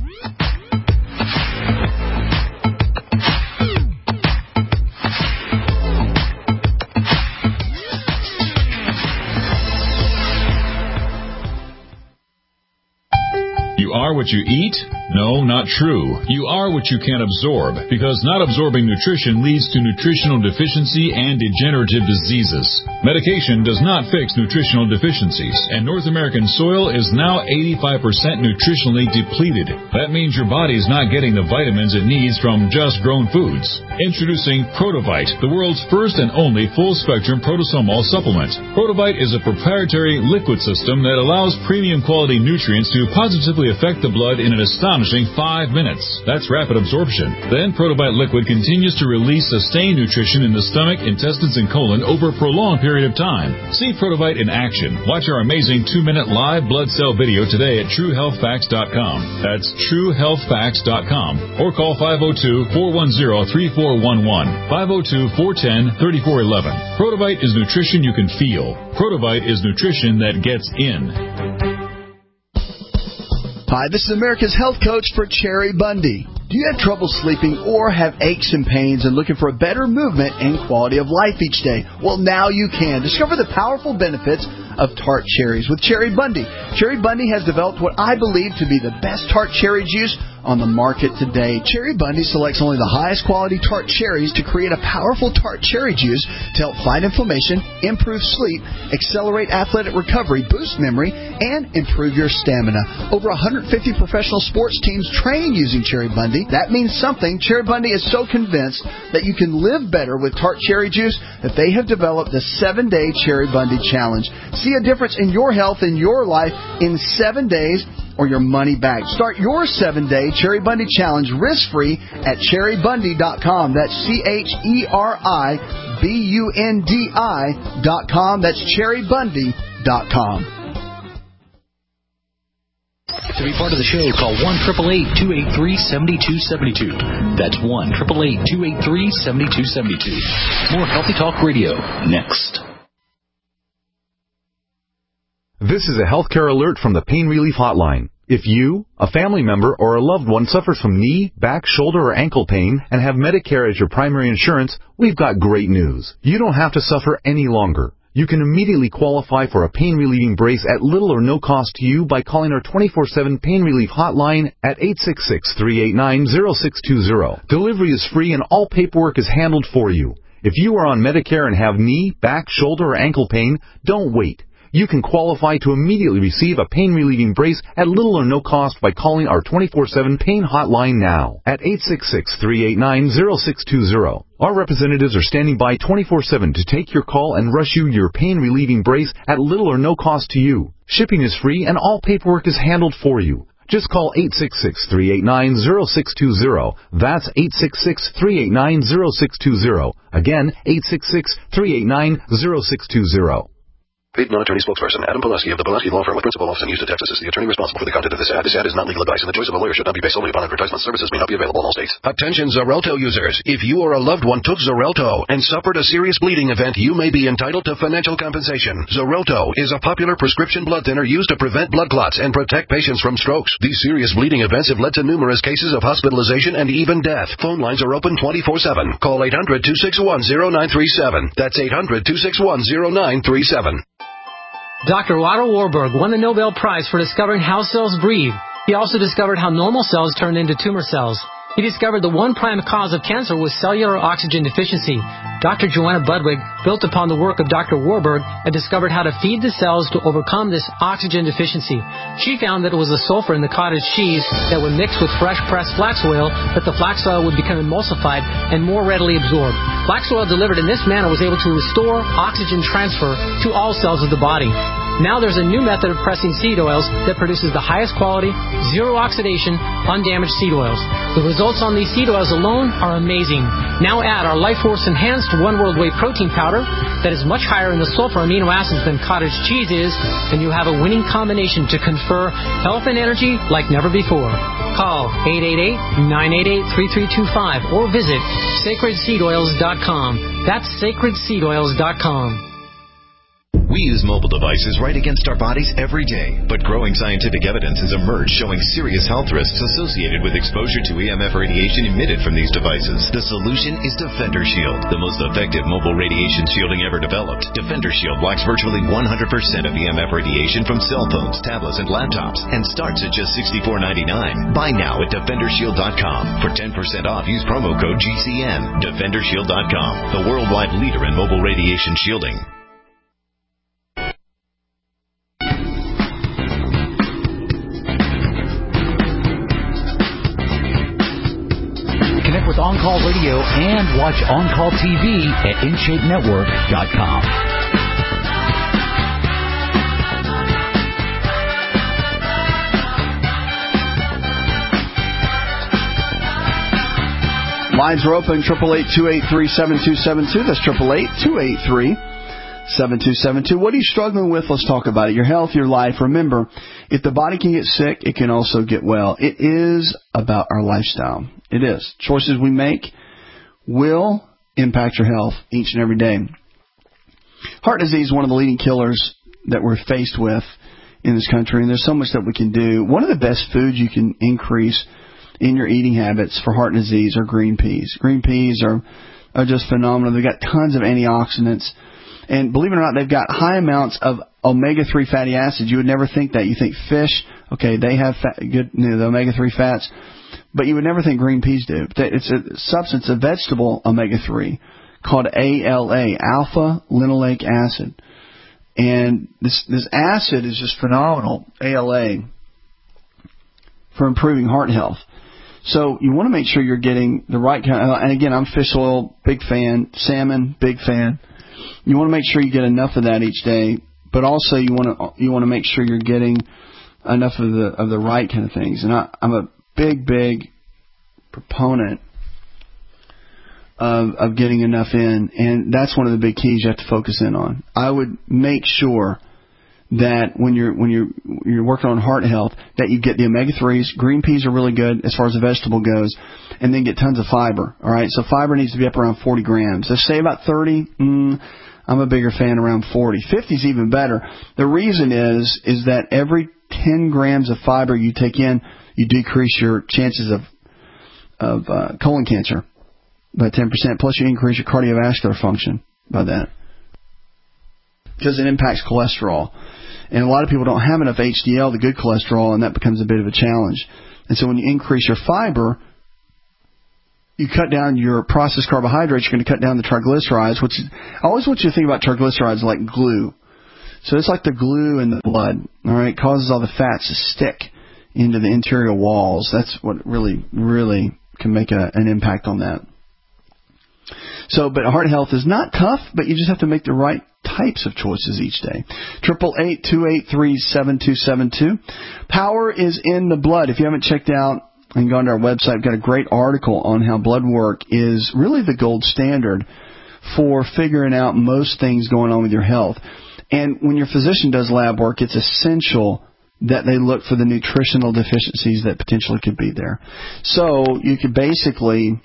You are what you eat? No, not true. You are what you can absorb, because not absorbing nutrition leads to nutritional deficiency and degenerative diseases. Medication does not fix nutritional deficiencies, and North American soil is now eighty-five percent nutritionally depleted. That means your body's not getting the vitamins it needs from just grown foods. Introducing Protovite, the world's first and only full-spectrum protosomal supplement. Protovite is a proprietary liquid system that allows premium quality nutrients to positively affect the blood in an astonishing five minutes. That's rapid absorption. Then Protovite liquid continues to release sustained nutrition in the stomach, intestines, and colon over a prolonged period of time. See Protovite in action. Watch our amazing two-minute live blood cell video today at true health facts dot com. That's true health facts dot com. Or call five oh two, four one zero, three four one one, five oh two, four one zero, three four one one. Protovite is nutrition you can feel. Protovite is nutrition that gets in. Hi, this is America's health coach for Cherry Bundy. Do you have trouble sleeping or have aches and pains and looking for a better movement and quality of life each day? Well, now you can. Discover the powerful benefits of tart cherries with Cherry Bundy. Cherry Bundy has developed what I believe to be the best tart cherry juice on the market today. Cherry Bundy selects only the highest quality tart cherries to create a powerful tart cherry juice to help fight inflammation, improve sleep, accelerate athletic recovery, boost memory, and improve your stamina. Over one hundred fifty professional sports teams train using Cherry Bundy. That means something. Cherry Bundy is so convinced that you can live better with tart cherry juice that they have developed the seven-day Cherry Bundy Challenge. See a difference in your health and your life in seven days or your money back. Start your seven-day Cherry Bundy Challenge risk-free at cherry bundy dot com. That's C H E R I B U N D I dot com. That's cherry bundy dot com. To be part of the show, call one eight eight eight, two eight three, seven two seven two. That's one eight eight eight, two eight three, seven two seven two. More Healthy Talk Radio next. This is a healthcare alert from the Pain Relief Hotline. If you, a family member, or a loved one suffers from knee, back, shoulder, or ankle pain and have Medicare as your primary insurance, we've got great news. You don't have to suffer any longer. You can immediately qualify for a pain-relieving brace at little or no cost to you by calling our twenty-four seven Pain Relief Hotline at eight six six, three eight nine, zero six two zero. Delivery is free and all paperwork is handled for you. If you are on Medicare and have knee, back, shoulder, or ankle pain, don't wait. You can qualify to immediately receive a pain-relieving brace at little or no cost by calling our twenty-four seven Pain Hotline now at eight six six, three eight nine, zero six two zero. Our representatives are standing by twenty-four seven to take your call and rush you your pain-relieving brace at little or no cost to you. Shipping is free and all paperwork is handled for you. Just call eight six six, three eight nine, zero six two zero. That's eight six six, three eight nine, zero six two zero. Again, eight six six, three eight nine, zero six two zero. Paid non-attorney spokesperson Adam Pulaski of the Pulaski Law Firm with principal office in Houston, Texas is the attorney responsible for the content of this ad. This ad is not legal advice, and the choice of a lawyer should not be based solely upon advertisement. Services may not be available in all states. Attention Xarelto users. If you or a loved one took Xarelto and suffered a serious bleeding event, you may be entitled to financial compensation. Xarelto is a popular prescription blood thinner used to prevent blood clots and protect patients from strokes. These serious bleeding events have led to numerous cases of hospitalization and even death. Phone lines are open twenty-four seven. Call eight hundred, two six one, zero nine three seven. That's eight hundred, two six one, zero nine three seven. Doctor Otto Warburg won the Nobel Prize for discovering how cells breathe. He also discovered how normal cells turn into tumor cells. He discovered the one prime cause of cancer was cellular oxygen deficiency. Doctor Joanna Budwig built upon the work of Doctor Warburg and discovered how to feed the cells to overcome this oxygen deficiency. She found that it was the sulfur in the cottage cheese that would mix with fresh pressed flax oil, that the flax oil would become emulsified and more readily absorbed. Flax oil delivered in this manner was able to restore oxygen transfer to all cells of the body. Now there's a new method of pressing seed oils that produces the highest quality, zero oxidation, undamaged seed oils. The results on these seed oils alone are amazing. Now add our Life Force Enhanced One World Whey Protein Powder that is much higher in the sulfur amino acids than cottage cheese is, and you have a winning combination to confer health and energy like never before. Call eight eight eight, nine eight eight, three three two five or visit sacred seed oils dot com. That's sacred seed oils dot com. We use mobile devices right against our bodies every day, but growing scientific evidence has emerged showing serious health risks associated with exposure to E M F radiation emitted from these devices. The solution is Defender Shield, the most effective mobile radiation shielding ever developed. Defender Shield blocks virtually one hundred percent of E M F radiation from cell phones, tablets, and laptops, and starts at just sixty-four ninety-nine. Buy now at defender shield dot com. For ten percent off, use promo code G C N. defender shield dot com, the worldwide leader in mobile radiation shielding. With On Call Radio and watch On Call T V at in shape network dot com. Lines are open, eight eight eight, two eight three, seven two seven two. That's eight eight eight, two eight three, seven two seven two. What are you struggling with? Let's talk about it. Your health, your life. Remember, if the body can get sick, it can also get well. It is about our lifestyle. It is. Choices we make will impact your health each and every day. Heart disease is one of the leading killers that we're faced with in this country, and there's so much that we can do. One of the best foods you can increase in your eating habits for heart disease are green peas. Green peas are, are just phenomenal. They've got tons of antioxidants, and believe it or not, they've got high amounts of omega three fatty acids. You would never think that. You think fish, okay, they have fat, good, you know, the omega three fats. But you would never think green peas do. It's a substance, a vegetable omega three called A L A, alpha linoleic acid. And this this acid is just phenomenal, A L A, for improving heart health. So you want to make sure you're getting the right kind of, and again, I'm fish oil, big fan, salmon, big fan. You want to make sure you get enough of that each day, but also you want to you want to make sure you're getting enough of the of the right kind of things. And I, I'm a big, big proponent of, of getting enough in, and that's one of the big keys you have to focus in on. I would make sure that when you're when you're you're working on heart health, that you get the omega threes. Green peas are really good as far as the vegetable goes, and then get tons of fiber. All right, so fiber needs to be up around forty grams. Let's say about thirty. Mm, I'm a bigger fan around forty. fifty is even better. The reason is is that every ten grams of fiber you take in, you decrease your chances of of uh, colon cancer by ten percent. Plus, you increase your cardiovascular function by that, because it impacts cholesterol. And a lot of people don't have enough H D L, the good cholesterol, and that becomes a bit of a challenge. And so when you increase your fiber, you cut down your processed carbohydrates, you're going to cut down the triglycerides, which is, I always want you to think about triglycerides like glue. So it's like the glue in the blood, all right? It causes all the fats to stick into the interior walls. That's what really, really can make a, an impact on that. So, but heart health is not tough, but you just have to make the right types of choices each day. eight eight eight, two eight three, seven two seven two. Power is in the blood. If you haven't checked out and gone to our website, we've got a great article on how blood work is really the gold standard for figuring out most things going on with your health. And when your physician does lab work, it's essential that they look for the nutritional deficiencies that potentially could be there. So you could basically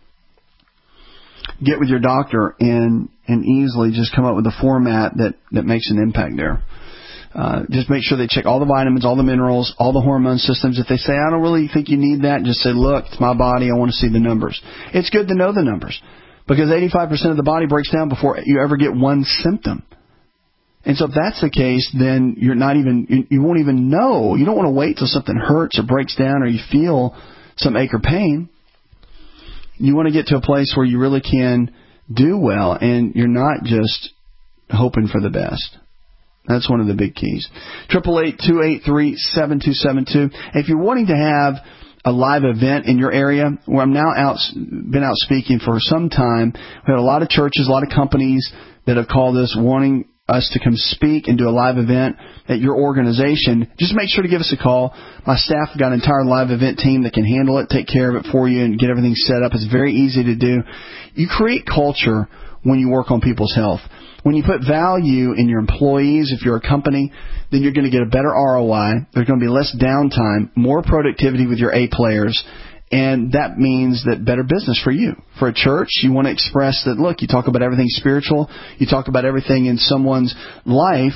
get with your doctor and and easily just come up with a format that, that makes an impact there. Uh, just make sure they check all the vitamins, all the minerals, all the hormone systems. If they say, I don't really think you need that, just say, look, it's my body. I want to see the numbers. It's good to know the numbers because eighty-five percent of the body breaks down before you ever get one symptom. And so if that's the case, then you're not even, you, you won't even know. You don't want to wait till something hurts or breaks down or you feel some ache or pain. You want to get to a place where you really can do well, and you're not just hoping for the best. That's one of the big keys. Triple eight two eight three seven two seven two. If you're wanting to have a live event in your area, where I'm now out, been out speaking for some time, we had a lot of churches, a lot of companies that have called us wanting us to come speak and do a live event at your organization. Just make sure to give us a call. My staff have got an entire live event team that can handle it, take care of it for you, and get everything set up. It's very easy to do. You create culture when you work on people's health. When you put value in your employees, if you're a company, then you're going to get a better R O I. There's going to be less downtime, more productivity with your A players, and that means that better business for you. For a church, you want to express that, look, you talk about everything spiritual, you talk about everything in someone's life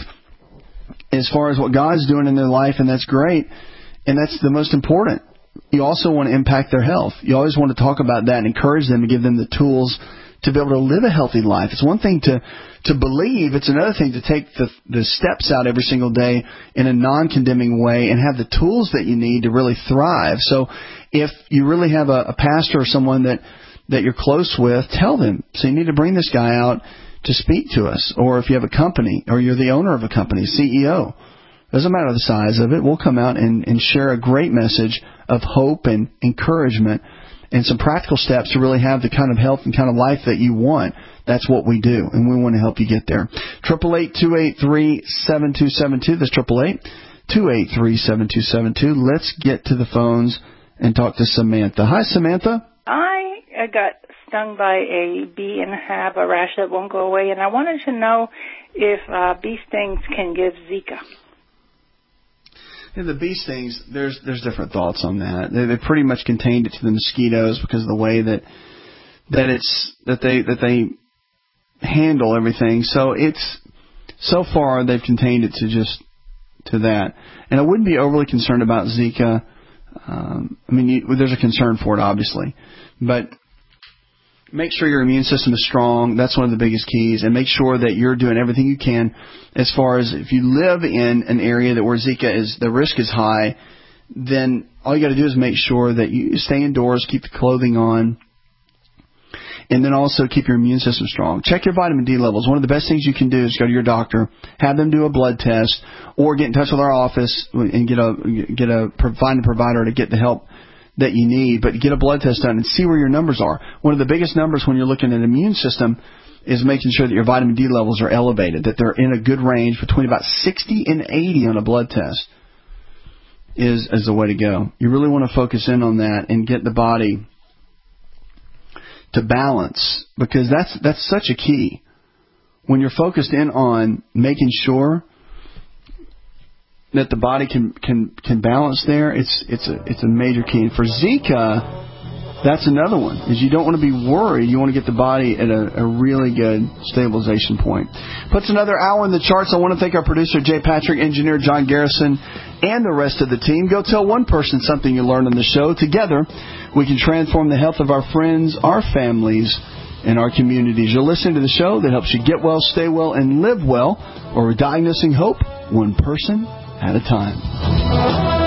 as far as what God's doing in their life, and that's great, and that's the most important. You also want to impact their health. You always want to talk about that and encourage them and give them the tools to be able to live a healthy life. It's one thing to to believe. It's another thing to take the the steps out every single day in a non-condemning way and have the tools that you need to really thrive. So if you really have a, a pastor or someone that, that you're close with, tell them. So you need to bring this guy out to speak to us. Or if you have a company or you're the owner of a company, C E O, doesn't matter the size of it, we'll come out and, and share a great message of hope and encouragement and some practical steps to really have the kind of health and kind of life that you want. That's what we do, and we want to help you get there. Triple eight two eight three seven two seven two. That's triple eight two eight three seven two seven two. Let's get to the phones and talk to Samantha. Hi, Samantha. I got stung by a bee and have a rash that won't go away, and I wanted to know if uh, bee stings can give Zika. Yeah, the bee stings, there's there's different thoughts on that. They, they pretty much contained it to the mosquitoes because of the way that that it's that they that they handle everything. So it's so far they've contained it to just to that. And I wouldn't be overly concerned about Zika. Um, I mean, you, there's a concern for it, obviously, but make sure your immune system is strong. That's one of the biggest keys. And make sure that you're doing everything you can as far as if you live in an area that where Zika is, the risk is high, then all you got to do is make sure that you stay indoors, keep the clothing on, and then also keep your immune system strong. Check your vitamin D levels. One of the best things you can do is go to your doctor, have them do a blood test, or get in touch with our office and get a get a find a provider to get the help that you need, but get a blood test done and see where your numbers are. One of the biggest numbers when you're looking at an immune system is making sure that your vitamin D levels are elevated, that they're in a good range between about sixty and eighty on a blood test is, is the way to go. You really want to focus in on that and get the body to balance, because that's that's such a key. When you're focused in on making sure that the body can, can, can balance there, it's it's a it's a major key. And for Zika, that's another one, is you don't want to be worried. You want to get the body at a, a really good stabilization point. Puts another hour in the charts. I want to thank our producer, Jay Patrick, engineer John Garrison, and the rest of the team. Go tell one person something you learned on the show. Together, we can transform the health of our friends, our families, and our communities. You're listening to the show that helps you get well, stay well, and live well, or we're diagnosing hope one person at a time.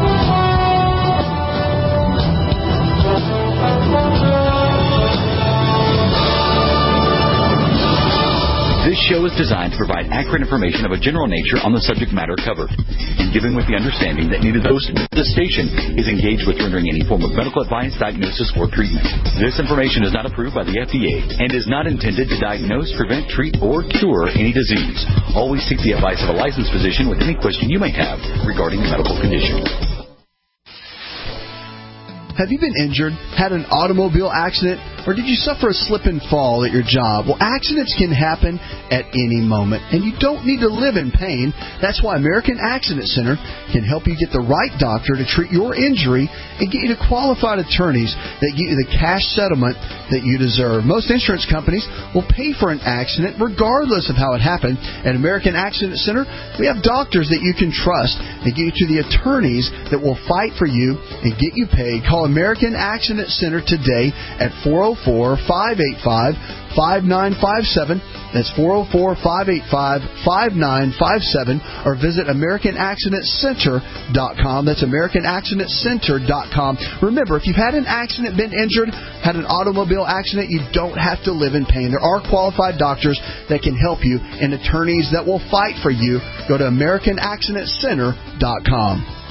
This show is designed to provide accurate information of a general nature on the subject matter covered, and given with the understanding that neither the host nor the station is engaged with rendering any form of medical advice, diagnosis, or treatment. This information is not approved by the F D A and is not intended to diagnose, prevent, treat, or cure any disease. Always seek the advice of a licensed physician with any question you may have regarding a medical condition. Have you been injured, had an automobile accident, or did you suffer a slip and fall at your job? Well, accidents can happen at any moment, and you don't need to live in pain. That's why American Accident Center can help you get the right doctor to treat your injury and get you to qualified attorneys that get you the cash settlement that you deserve. Most insurance companies will pay for an accident regardless of how it happened. At American Accident Center, we have doctors that you can trust and get you to the attorneys that will fight for you and get you paid. Call American Accident Center today at four oh oh four, five eight five, five nine five seven. That's four oh four, five eight five, five nine five seven, or visit American Accident Center dot com. That's American Accident Center dot com. Remember, if you've had an accident, been injured, had an automobile accident, you don't have to live in pain. There are qualified doctors that can help you and attorneys that will fight for you. Go to American Accident Center dot com.